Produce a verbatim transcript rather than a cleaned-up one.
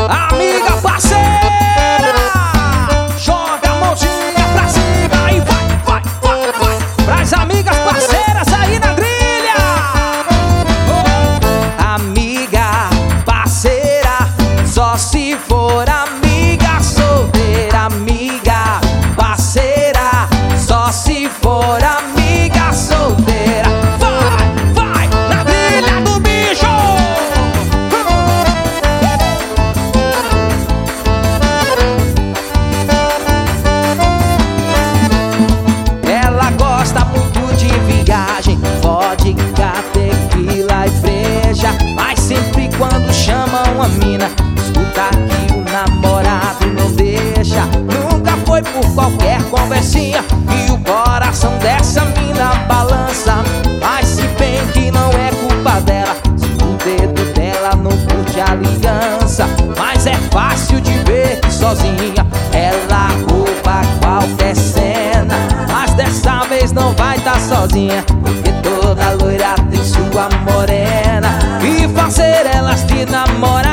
Amiga parceira, joga a mãozinha pra cima e vai, vai, vai, vai. Pras amigas parceiras aí na trilha. Oh. Amiga parceira, só se for amiga solteira. Amiga parceira, só se for amiga solteira. Vai, vai, na trilha do bicho. Ela gosta muito de viagem, vodka, tequila e breja. Mas sempre quando chamam a mina, escuta que o namorado não deixa. Nunca foi por qualquer conversinha e o coração dessa mina balança. Mas se bem que não é culpa dela, se o dedo dela não curte a aliança. Mas é fácil de ver que sozinha ela rouba qualquer cena. Mas dessa vez não vai tá sozinha, porque toda loira tem sua morena. E fazer elas te namorar